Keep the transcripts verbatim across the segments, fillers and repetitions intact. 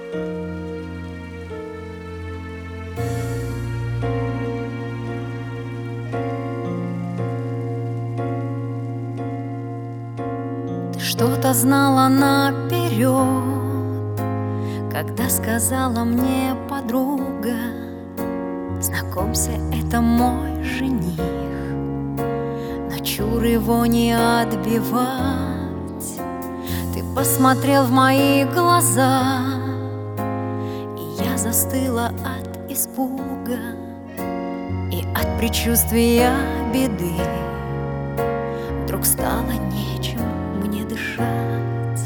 Ты что-то знала наперед, когда сказала мне подруга: знакомься, это мой жених. Но чур его не отбивать. Ты посмотрел в мои глаза, и я застыла от испуга и от предчувствия беды. Вдруг стало нечем мне дышать.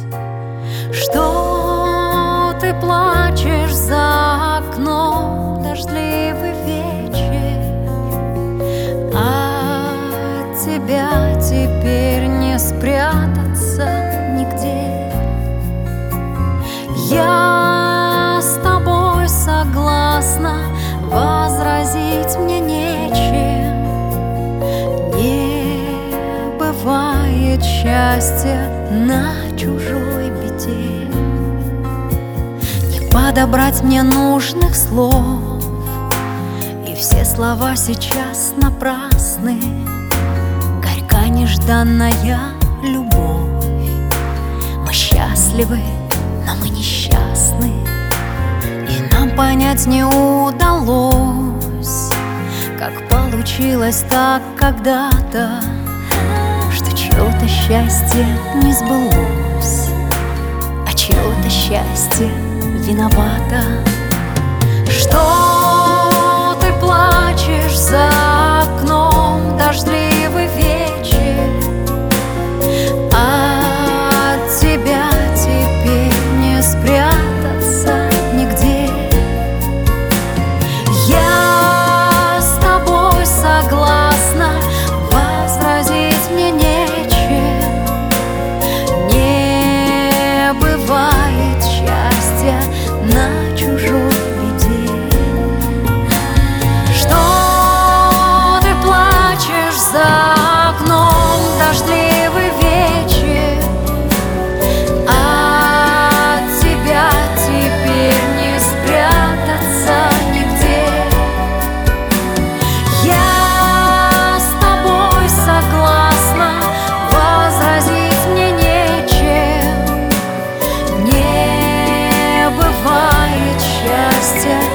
Что ты плачешь за окном, дождливый вечер? От тебя теперь не спрятаться нигде. Я с тобой согласна, возразить мне нечем. Не бывает счастья на чужой беде. Не подобрать мне нужных слов, и все слова сейчас напрасны. Горька нежданная любовь. Мы счастливы, но мы несчастны, и нам понять не удалось, как получилось так когда-то, что чье-то счастье не сбылось, а чье-то счастье виновато. Что ты плачешь за окном, дождливый вечер? От тебя теперь не спрятаться нигде. Я с тобой согласна, возразить мне нечем. Не бывает счастья на чужой беде. Что ты плачешь за окном, дождливый вечер? От тебя теперь не спрятаться нигде. Я с тобой согласна, возразить мне нечем. Не бывает счастья